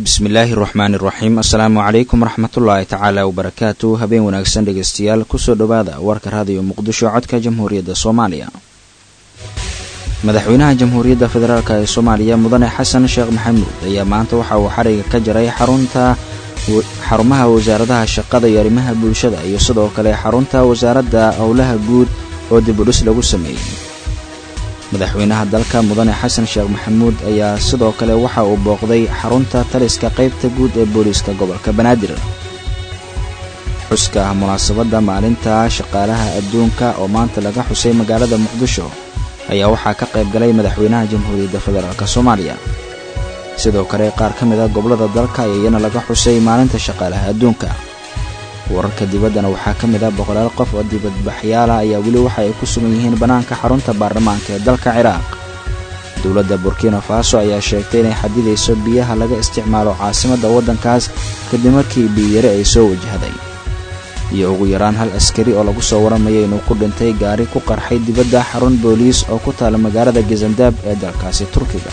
bismillaahi raxmaani raxiim assalaamu calaykum waraxmatullaahi tacaala wabarakaatu habeen wanaagsan dhegeystayaal kusoo dhowaada warka raadiyo muqdisho codka jamhuuriyadda soomaaliya madaxweynaha jamhuuriyadda federaalk ee soomaaliya mudane xasan sheekh maxamuud ayaa maanta waxa uu xariga ka jaray xarumaha wasaaradaha shaqada iyo arrimaha bulshada iyo sidoo kale xarunta wasaaradda howlaha guud oo dib u dhis lagu sameeyey madaxweynaha dalka mudane xasan sheekh maxamuud ayaa sidoo kale waxa uu booqday xarunta taliska qaybta guud ee booliiska gobolka banaadir xuska munaasabadda maalinta shaqaalaha adduunka oo maanta laga xusay magaalada muqdisho ayaa waxaa ka qayb galay madaxweynaha jamhuuriyadda federaalk soomaaliya sidoo kale qaar ka mid a gobolada dalka ayana laga xusay maalinta shaqaalaha adduunka wararka dibaddana waxaa ka mid ah boqolaal qof oo dibadbaxyaala ayaa weli waxa ay ku sugan yihiin bannaanka xarunta baarlamaanka ee dalka ciraaq dowladda burkina faso ayaa sheegtay inay xadidayso biyaha laga isticmaalo caasimadda waddankaas kadib markii biyiyare ay soo wajahday iyo ugu yaraan hal askari oo lagu soo waramayay inuu ku dhintay gaari ku qarxay dibadda xarun booliis oo ku taala magaalada gasandaab ee dalkaasi turkiga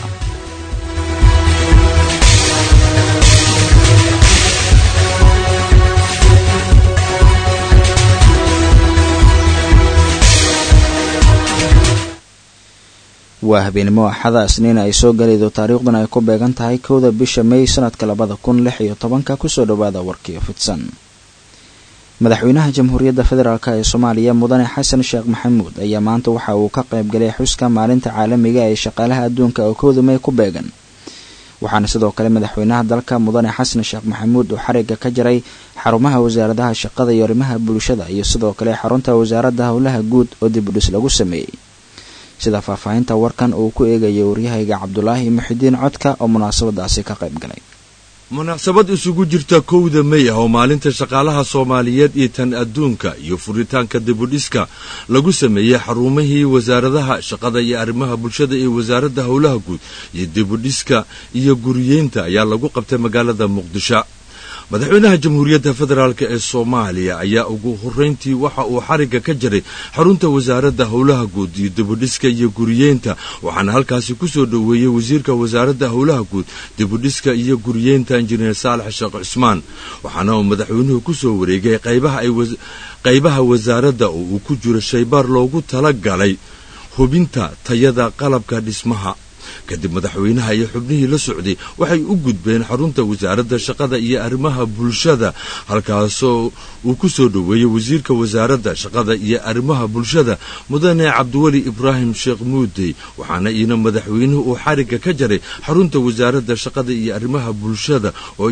waa habeenimo axada isniin ay soo galaydo taariikhdan ay ku beegan tahay 1 bisha May sanadka 2016 kusoo dhowaada warkii fidsan madaxweynaha jamhuuriyadda federaalk ee Soomaaliya mudane xasan sheekh maxamuud ayaa maanta waxa uu ka qayb galay xuska maalinta caalamiga ee shaqaalaha adduunka oo 1 May ku beegan waxaana sidoo kale madaxweynaha dalka mudane xasan sheekh maxamuud uu xariga ka jaray xarumaha wasaaradaha shaqada iyo arrimaha bulshada iyo sidoo kale xarunta wasaaradda howlaha guud oo dib u dhis lagu sameeyey sida faahfaahinta warkan uu ku eegayo waryahayga Cabdulaahi Muxidiin Codka oo munaasabadaasi ka qayb galay munaasabad isugu jirta 1 May oo maalinta shaqaalaha Soomaaliyeed iyo tan adduunka iyo furitaanka dib u dhiska lagu sameeyay xarumihii wasaaradaha shaqada iyo arrimaha bulshada iyo wasaaradda howlaha guud iyo dib u dhiska iyo guriyeynta ayaa lagu qabtay magaalada Muqdisho madaxweynaha jamhuuriyadda federaalk ee Soomaaliya ayaa ugu horeyntii waxa uu xariga ka jaray xarunta wasaaradda howlaha guud iyo dib u dhiska iyo guriyeynta waxaana halkaasi ku soo dhaweeyay wasiirka wasaaradda howlaha guud dib u dhiska iyo guriyeynta injineer Saalax Sheekh Cusmaan waxaana uu madaxweynuhu ku soo wareegay qaybaha wasaaradda oo uu ku jiro shaybaar loogu tala galay hubinta tayada qalabka dhismaha kadib madaxweynaha iyo xubnihii la socday waxay u gudbeen xarunta wasaaradda shaqada iyo arrimaha bulshada halkaasoo uu ku soo dhaweeyay wasiirka wasaaradda shaqada iyo arrimaha bulshada mudane Cabdiwali Ibraahim Sheekh Muudey waxaana iyana madaxweynuhu uu xariga ka jaray xarunta wasaaradda shaqada iyo arrimaha bulshada oo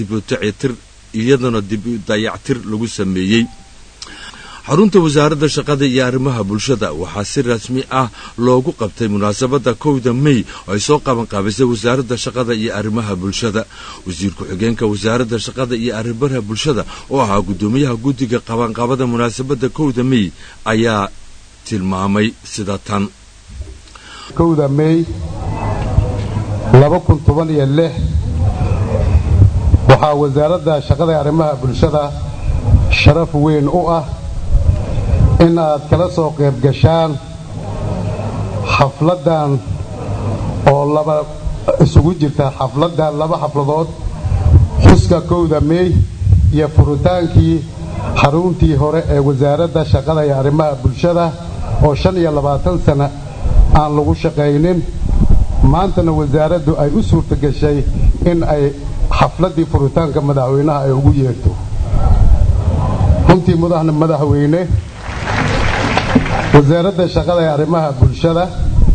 iyaduna dib u dayactir lagu sameeyay xarunta wasaaradda shaqada iyo arrimaha bulshada waxaa si rasmi ah loogu qabtay munaasabadda 1 May oo ay soo qabanqaabisay wasaaradda shaqada iyo arrimaha bulshada wasiirka xigeenka wasaaradda shaqada iyo arrimaha bulshada oo ahaa gudoomiyaha guddiga qabanqaabada munaasabadda 1 May ayaa tilmaamay sida tan 1 May 2016 waxaa wasaaradda shaqada iyo arrimaha bulshada sharaf weyn u ah in aad kala soo qayb gashaan xafladan oo isugu jirta laba xafladood xuska 1 May iyo furitaankii xaruntii hore ee wasaaradda shaqada iyo arrimaha bulshada oo 25 sano aan lagu shaqaynin maantana wasaaraddu ay u suurta gashay in ay xafladii furitaanka madaxweynaha ay ugu yeerto runtii madaxweyne wasaaradda shaqada ee arrimaha bulshada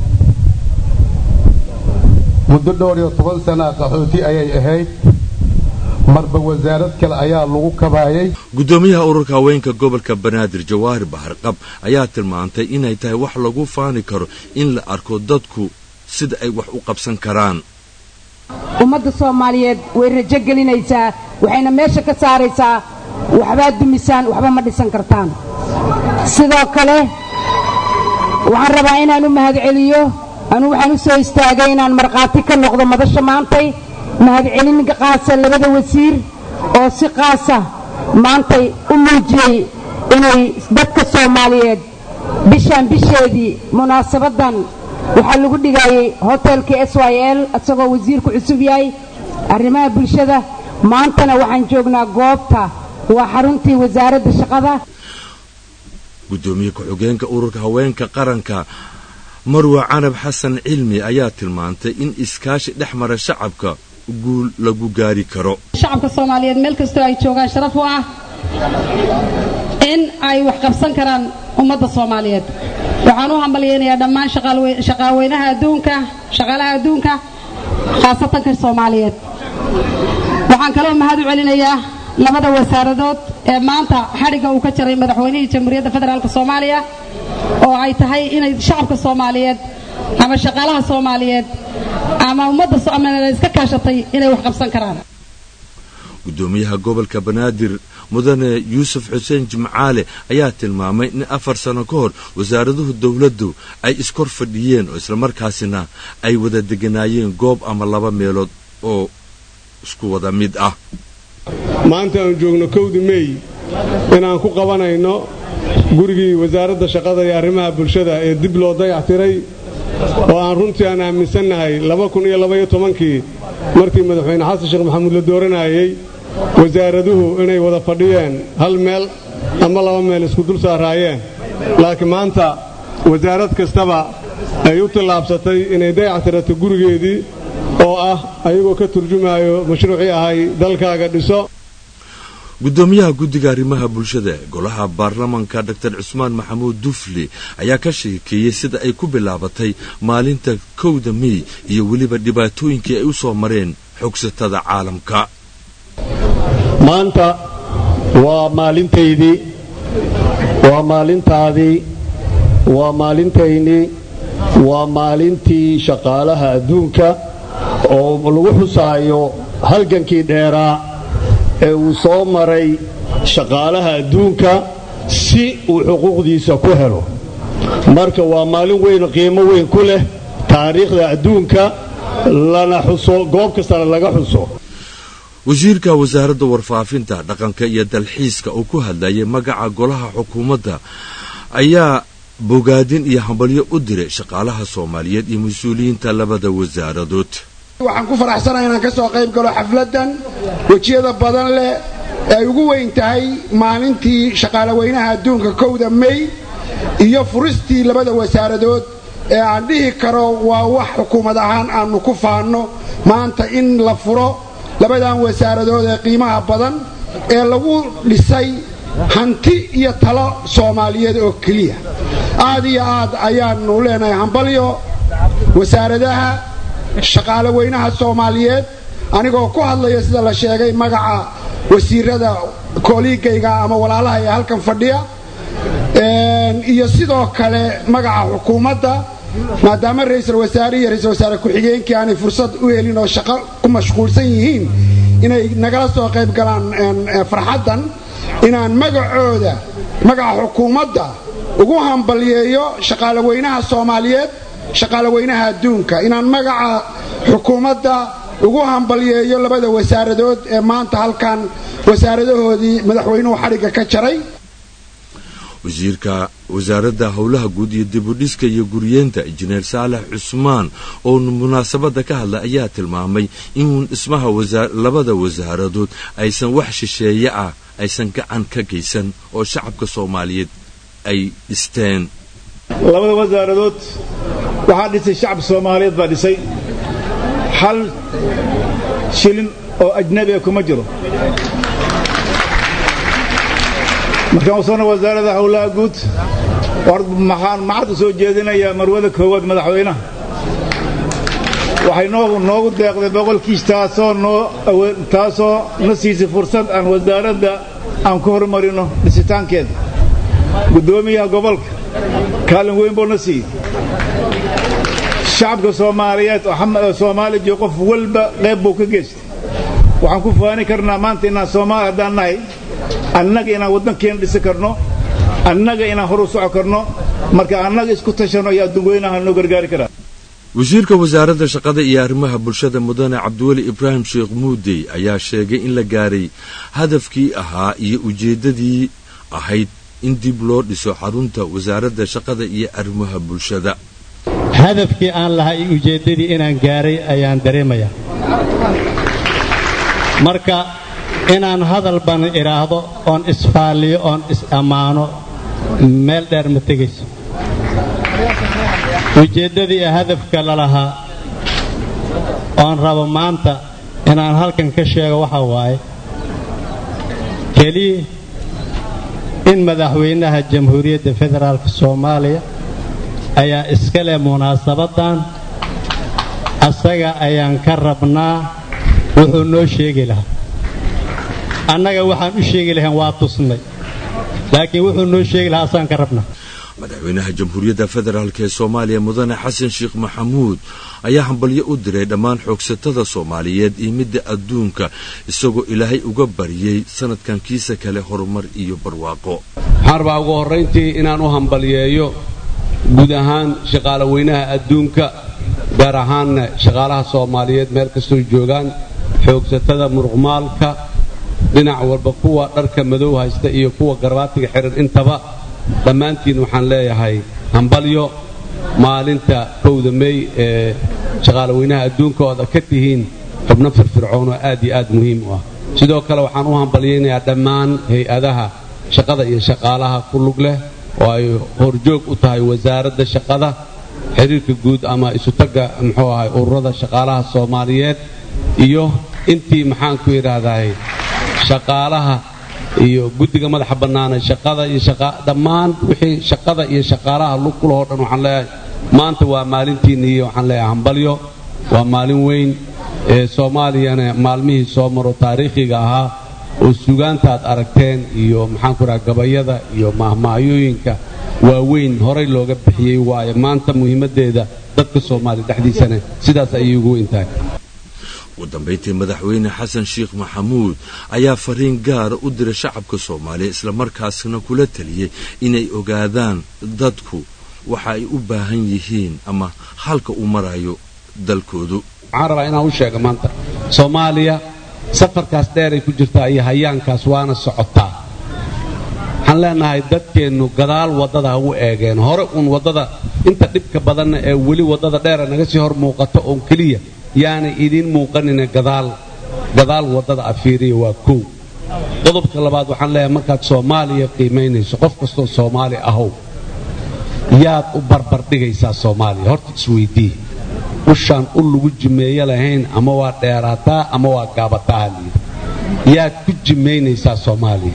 muddo dhowr iyo 10 sano qaxooti ayay ahayd marba wasaarad kale ayaa lagu kabaayay gudoomiyaha ururka haweenka gobolka Banaadir Jawaar Bahar Qab ayaa tilmaantay inay tahay wax lagu faani karo in la arko dadku sida ay wax u qabsan karaan ummadda Soomaaliyeed way rajo gelinaysaa waxayna meesha ka saaraysaa waxba dumisaan waxba ma dhisan kartaan sidoo kale waxaan rabaa inaan u mahadceliyo waxaan u soo istaagay inaan marqaati ka noqdo madasha maantay mahadcelin qaasa labada wasiir oo si qaasa maantay u muujiyay inay dadka Soomaaliyeed bisheedii munaasabadan waxaa lagu dhigayay hotelka SYL asagoo wasiirku cusub yahay arrimaha bulshada maantana waxaan joognaa goobta waa xaruntii wasaaradda shaqada. gudoomiye ku-xigeenka ururka haweenka qaranka marwa canab xasan cilmi ayaa tilmaantay in iskaashi dhex mara shacabka guul lagu gaari karo. shacabka Soomaaliyeed meel kastoo ay joogaan sharaf u ah in ay wax qabsan karaan ummadda Soomaaliyeed. waxaan u hambalyeeyaa dhammaan shaqaalweynaha adduunka, shaqaalaha adduunka, khaasatan ka Soomaaliyeed. waxaan kaloo mahad u celinayaa labada wasaaradood ee maanta xariga uu ka jaray madaxweynaha Jamhuuriyadda Federaalka Soomaaliya oo ay tahay inay shacabka Soomaaliyeed ama shaqaalaha Soomaaliyeed ama ummadda Soomaaliyeed iska kaashatay inay wax qabsan karaan. gudoomiyaha gobolka Banaadir mudane Yuusuf Xuseen Jimcaale ayaa tilmaamay in 4 sano ka hor wasaaraduhu dawladdu ay iskor fadhiyeen oo isla markaasina ay wada deganaayeen goob ama laba meelood oo isku wada mid ah. maanta aan joogno 1 May inaan ku qabanayno gurigii wasaaradda shaqada iyo arrimaha bulshada ee dib loo dayactiray oo aan runtii aan aaminsanahay 2012kii markii madaxweyne xasan sheekh maxamuud la dooranayay wasaaraduhu inay wada fadhiyeen hal meel ama laba meel isku dul saaraayeen laakiin maanta wasaarad kastaba ay u tilaabsatay inay dayactirato gurigeedii oo ah ayagoo ka turjumayo mashruucii ahay dalkaaga dhiso. gudoomiyaha guddiga arrimaha bulshada golaha baarlamaanka Dr. Cusmaan Maxamuud Dufli ayaa ka sheekeeyay sida ay ku bilaabatay maalinta 1 May iyo waliba dhibaatooyinkii ay u soo mareen xogsatada caalamka. maanta waa maalintaydii, waa maalintaadii, waa maalintayni, waa maalintii shaqaalaha adduunka oo lagu xusaayo halgankii dheeraa ee uu soo maray shaqaalaha adduunka si uu xuquuqdiisa ku helo. marka waa maalin weyn qiimo weyn ku leh taariikhda adduunka lana xuso goob kastana laga xuso. wasiirka wasaaradda warfaafinta dhaqanka iyo dalxiiska oo ku hadlayay magaca golaha xukuumadda ayaa bogaadin iyo hambalyo u diray shaqaalaha Soomaaliyeed iyo mas'uuliyiinta labada wasaaradood. waxaan ku faraxsanahay inaan ka soo qayb galo xafladan wajiyada badan leh ay ugu weyn tahay maalintii shaqaalaweynaha adduunka 1 May iyo furistii labada wasaaradood ee aan dhihi karo waa wax xukuumad ahaan aanu ku faano maanta in la furo labadan wasaaradood ee qiimaha badan ee lagu dhisay hanti iyo talo Soomaaliyeed oo kaliya. aad iyo aad ayaanu leenahay hambalyo wasaaradaha shaqaalaweynaha Soomaaliyeed anigoo ku hadlaya sida la sheegay magaca wasiirada kooliigayga ama walaalaha ee halkan fadhiya iyo sidoo kale magaca xukuumadda maadaama ra'iisul wasaare iyo ra'iisul wasaare ku-xigeenkii aanay fursad u helin oo shaqo ku mashquulsan yihiin inay nagala soo qayb galaan farxaddan inaan magacooda magaca xukuumadda ugu hambalyeeyo shaqaalaweynaha Soomaaliyeed shaqaalaweynaha adduunka inaan magaca xukuumadda ugu hambalyeeyo labada wasaaradood ee maanta halkan wasaaradahoodii madaxweynuhu xariga ka jaray. wasiirka wasaaradda howlaha guud iyo dib u dhiska iyo guryeenta injineer Saalax Cusmaan oo munaasabada ka hadlay ayaa tilmaamay in dhismaha labada wasaaradood aysan wax shisheeye ah aysan gacan ka geysan oo shacabka Soomaaliyeed ay dhisteen. labada wasaaradood waxaa dhisay shacab Soomaaliyeed baa dhisay hal shilin oo ajnabi ah kuma jiro. markaan soo wasaaradda howlaha guud waxaan maxad soo jeedinayaa marwada koowaad madaxweynaha waxay noogu deeqday boqolkiis taasoo na siisay fursad aan wasaaradda aan ku horumarino dhisitaankeeda. gudoomiyaha gobolka kaalin weyn buu na siiyey. shacabka Soomaaliyeed oo Soomaaliya qof walba qayb buu ka geystay. waxaan ku faani karnaa maanta inaan Soomaali haddaan nahay annaga inaan waddankeena dhisi karno, annaga inaan horu soco karno, marka annaga isku tashano iyo adduunweynaha noo gargaari karaa. wasiirka wasaaradda shaqada iyo arrimaha bulshada mudane Cabdiweli Ibraahim Sheekh Muudey ayaa sheegay in la gaaray hadafkii ahaa iyo ujeedadii ahayd in dib loo dhiso xarunta wasaaradda shaqada iyo arrimaha bulshada. hadafkii aan lahaa iyo ujeedadii inaan gaaray ayaan dareemayaa. marka inaan hadal ban idhaahdo oon isfaaliyo oon is-ammaano meel dheer ma tegayso ujeeddadii hadafka lalahaa oon rabo maanta inaan halkan ka sheego waxa waaye keliya in madaxweynaha jamhuuriyadda federaalka soomaaliya ayaa iska leh munaasabaddan asaga ayaan ka rabnaa wuxuu noo sheegi lahaa annaga waxaan u sheegi lahayn waa tusnay laakiin wuxuu noo sheegi lahaa asaan ka rabnaa madaxweynaha jamhuuriyadda federaalk ee soomaaliya mudane xasan sheekh maxamuud ayaa hambalyo u diray dhammaan xoogsatada soomaaliyeed iyo midda adduunka isagoo ilaahay uga baryay sanadkan kiisa kale horumar iyo barwaaqo waxaan rabaa ugu horrayntii inaan u hambalyeeyo guud ahaan shaqaale weynaha adduunka gaar ahaanna shaqaalaha soomaaliyeed meel kastoo joogaan xoogsatada muruqmaalka dhinac walba kuwa dharka madow haysta iyo kuwa garbaatiga xiran intaba dhammaantiin waxaan leeyahay hambalyo maalinta 1 May ee shaqaale weynaha adduunka oo ka tihiin xubno firfircoon oo aad iyo aad muhiim u ah sidoo kale waxaan u hambalyeynayaa dhammaan hay'adaha shaqada iyo shaqaalaha ku lug leh oo ay horjoog u tahay wasaaradda shaqada xiriirka guud ama isu tagga muxuu ahay ururada shaqaalaha Soomaaliyeed iyo intii maxaan ku yiraahdaa shaqaalaha iyo guddiga madaxa bannaan shaqada iyo dhammaan wixii shaqada iyo shaqaalaha lug ku leh dhan waxaan leeyahay maanta waa maalintiinii waxaan leeyahay hambalyo waa maalin weyn ee Soomaaliyana maalmihii soo maro taariikhiga ahaa oo suugaantaad aragteen iyo maxaan ku rahaa gabayada iyo mahmaayooyinka waaweyn horay looga bixiyay waaye maanta muhiimadeeda dadka Soomaali dhaxdiisana sidaas ayay ugu weyn tahay ugu dambeyntii madaxweyne xasan sheekh maxamuud ayaa fariin gaar u diray shacabka Soomaaliya isla markaasna kula taliyay inay ogaadaan dadku waxa ay u baahan yihiin ama halka uu marayo dalkoodu waxaan rabaa inaan u sheego maanta Soomaaliya safarkaas dheer ay ku jirtaa iyo hayaankaas waana socotaa waxaan leenahay dadkeennu gadaal waddada ugu eegeen hore uun waddada inta dhibka badanna ee weli waddada dheer naga sii hor muuqato oo kaliya yaana idin muuqanina gadaal waddada afiiriya waa koow qodobka labaad waxaan leeyahay markaad Soomaaliya qiimeynayso qof kastoo Soomaali ahow yaad u barbar dhigaysaa Soomaaliya horta isweydii ushaan u lagu jimeeyo lahayn ama waa dheeraataa ama waa gaabataa yaad ku jimeynaysaa Soomaaliya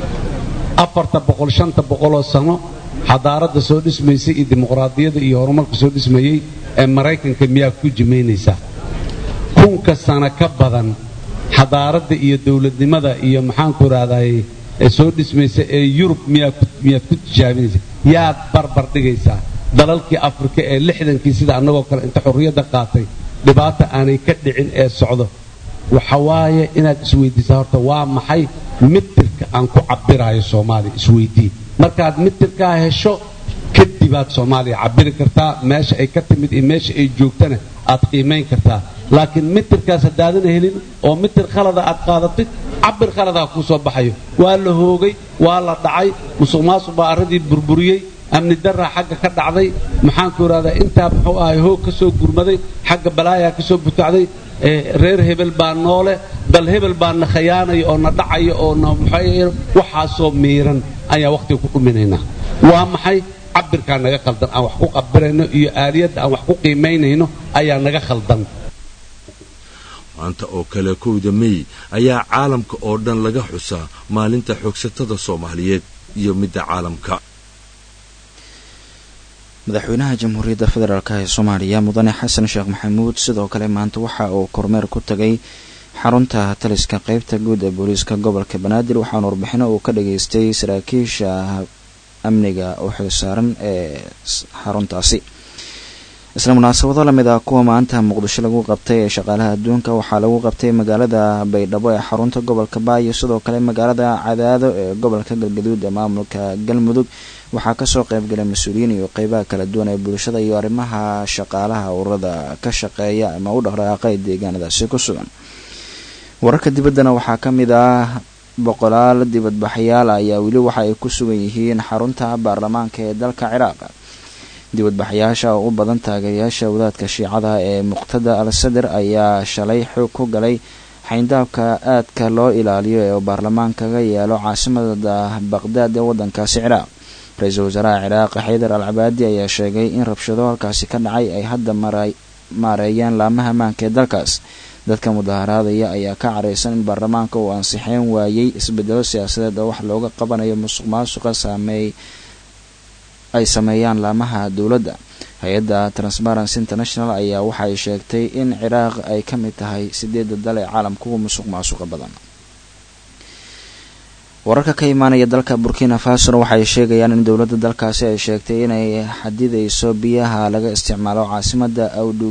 400 sano xadaaradda soo dhismaysay iyo dimuqraadiyadda iyo horumarka soo dhismayay ee Mareykanka miyaa ku jimeynaysaa kunka sano ka badan xadaaradda iyo dawladnimada iyo maxaan ku raadayay ee soo dhismaysay ee Yurub miyaa ku tijaabinaysaa yaad barbar dhigaysaa dalalkii Afrika ee 60kii sida annagoo kale inta xorriyadda qaatay dhibaata aanay ka dhicin ee socdo waxa waaye inaad isweydiisaa horta waa maxay mitirka aan ku cabirayo Soomaaliya isweydii markaad mitirka hesho kadibaad Soomaaliya cabiri kartaa meesha ay ka timid iyo meesha ay joogtana aad qiimeyn kartaa laakiin mitirkaas hadaadan helin oo mitir khalada aad qaadatid cabir khalada ku soo baxayo waa la hoogay waa la dhacay musuqmaasuq baa arradii burburiyay amni darra xagga ka dhacday maxaan ku raada inta muxuu ahay hoog ka soo gurmaday xagga balaaya ka soo butacday reer hebel baa noole dal hebel baa na khayaanay oo na dhacay oo na waxa soo miiran ayaa waqti ku dhuminaynaa waa maxay cabirka naga khaldan aan wax ku qabirayno iyo aaliyada aan wax ku qiimeynayno ayaa naga khaldan maanta oo kale 1 May ayaa caalamka oo dhan laga xusaa maalinta xoogsatada Soomaaliyeed iyo midda caalamka madaxweynaha jamhuuriyadda federaalk ee Soomaaliya mudane xasan sheekh maxamuud sidoo kale maanta waxa uu kormeer ku tagay xarunta taliska qaybta guud ee booliiska gobolka Banaadir waxaana warbixino uu ka dhageystay saraakiisha amniga oo xilsaaran ee xaruntaasi isla munaasabado lamid ah kuwa maanta Muqdisho lagu qabtay ee shaqaalaha adduunka waxaa lagu qabtay magaalada Baydhabo ee xarunta gobolka Baayo sidoo kale magaalada Cadaado ee gobolka Galgaduud ee maamulka Galmudug waxaa ka soo qayb galay mas'uuliyiin iyo qaybaha kala duwan ee bulshada iyo arrimaha shaqaalaha ururada ka shaqeeya ama u dhaqdhaqaaqa deegaanadaasi ku sugan wararka dibaddana waxaa ka mid ah boqolaal dibadbaxayaal ayaa weli waxa ay ku sugan yihiin xarunta baarlamaanka ee dalka Ciraaq dibadbaxayaasha oo u badan taageerayaasha wadaadka Shiicada ee Muqtada al-Sadr ayaa shalay xoog ku galay xayndaabka aadka loo ilaaliyo ee baarlamaankaga yeelo caasimada baqdaad ee wadankaasi ciraaq. ra-iisul wasaaraha ciraaq xaydar al cabaadi ayaa sheegay in rabshado halkaasi ka dhacay ay hadda maareeyaan laamaha ammaanka ee dalkaas. dadka mudaharaadaya ayaa ka careysan in baarlamaanka uu ansixeen waayey isbedelo siyaasadeed oo wax looga qabanayo musuq maasuqa ay sameeyaan laamaha dowladda. hay-adda Transparency International ayaa waxa ay sheegtay in ciraaq ay ka mid tahay 8 dal ee caalamka ugu musuq maasuqa badan. wararka ka imaanaya dalka Burkina Faso waxay sheegayaan in dowladda dalkaasi ay sheegtay inay xadidayso biyaha laga isticmaalo caasimada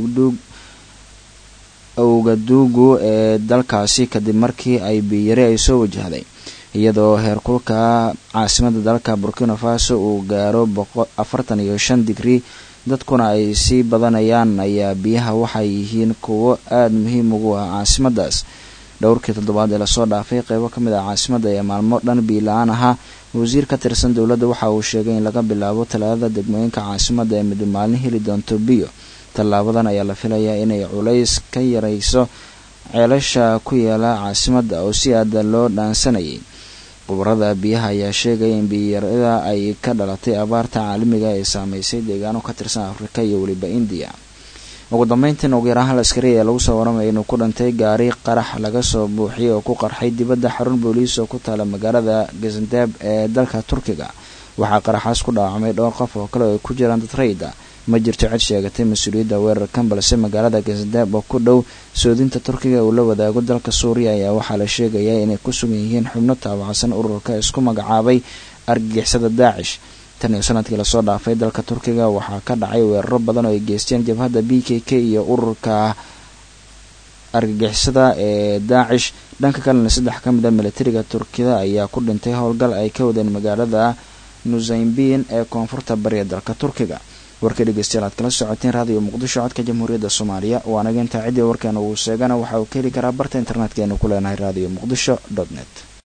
Ouagadougou ee dalkaasi kadib markii ay biyari ay soo wajahday, iyadoo heerkulka caasimada dalka Burkina Faso uu gaaro 45 digrii dadkuna ay sii badanayaan ayaa biyaha waxay yihiin kuwo aad muhiim ugu ah caasimadaas. dhowrkii toddobaad ee lasoo dhaafay qaybo ka mid ah caasimada ee maalmo dhan biyo la-aan ahaa. wasiir ka tirsan dowladda waxa uu sheegay in laga bilaabo talaadada degmooyinka caasimada ee mid maalin heli doonto biyo. tallaabadan ayaa la filayaa inay culays ka yarayso ceelasha ku yaala caasimada oo si aad loo dhaansanayay. khubarada biyaha ayaa sheegaya in biyarida ay ka dhalatay abaarta caalamiga ee saameysay deegaano ka tirsan Afrika iyo waliba India. ugu dambeyntii ugu yaraan hal askari ee lagu soo waramay inuu ku dhintay gaari qarax laga soo buuxiyay oo ku qarxay dibadda xarun booliis oo ku taala magaalada Gaziantep ee dalka Turkiga. waxaa qaraxaas ku dhaawacmay dhowr qof oo kale oo ku jiraan dad rayid ah. ma jirto cid sheegatay mas-uuliyadda weerarkan, balse magaalada Gaziantep oo ku dhow soodinta Turkiga uu la wadaago dalka Suuriya ayaa waxaa la sheegayaa inay ku sugan yihiin xubno taabacsan ururka isku magacaabay argagixisada Daacish. tan iyo sanadkii lasoo dhaafay dalka Turkiga waxaa ka dhacay weeraro badan oo ay geysteen jabhadda PKK iyo ururka argagixisada ee Daacish. dhanka kalena 3 ka mid ah militariga Turkida ayaa ku dhintay howlgal ay ka wadeen magaalada Nusaybin ee koonfurta bari ee dalka Turkiga. warka dhegeystayaal aad kala socoteen raadiyo Muqdisho codka Jamhuuriyadda Soomaaliya. waana inta cidii warkan uu sheegana waxa uu ka heli karaa barta internetka ee ku leenahay radiomuqdisho.net.